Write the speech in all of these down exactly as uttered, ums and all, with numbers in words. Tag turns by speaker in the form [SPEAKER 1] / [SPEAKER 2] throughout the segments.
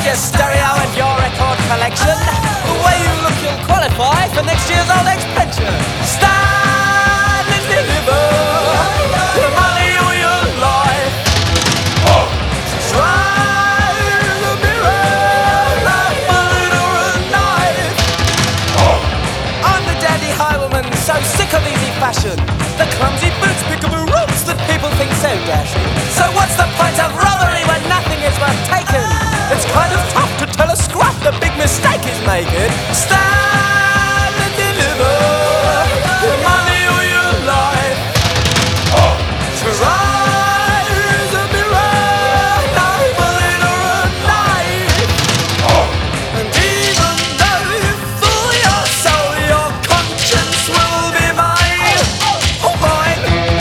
[SPEAKER 1] your stereo and your record collection. The way you look, you'll qualify for next year's old age pension. Stand and deliver your money or your life. Try the mirror, a bullet or a knife. I'm the dandy highwayman, so sick of easy fashion. The clumsy boots, pickable ropes that people think so dashing. So what's the point of robbery when nothing is worth taking? It's kind of tough to tell a scrap the big mistake is making. Stand and deliver your money or your life. Try the mirror, no bullet or a knife. And even though you fool your soul, your conscience will be mine. Oh, mine.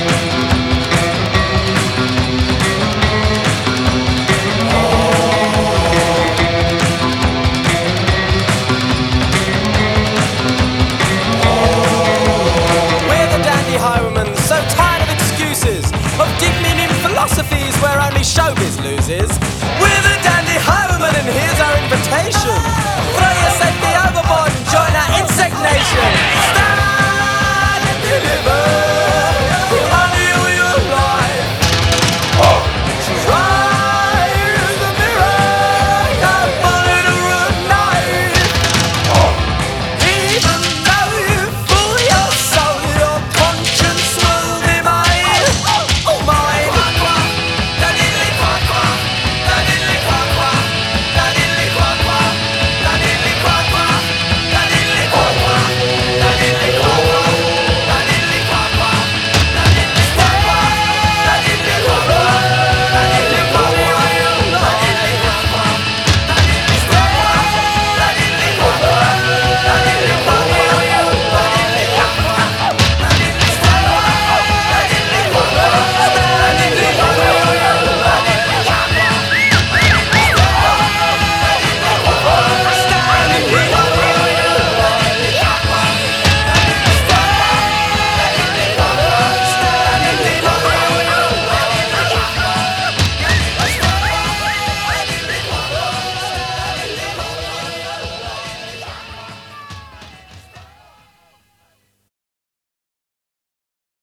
[SPEAKER 1] We're the dandy highwaymen, so tired of excuses, of deep meaning philosophies where only showbiz loses. We're the dandy highwaymen, and here's our invitation.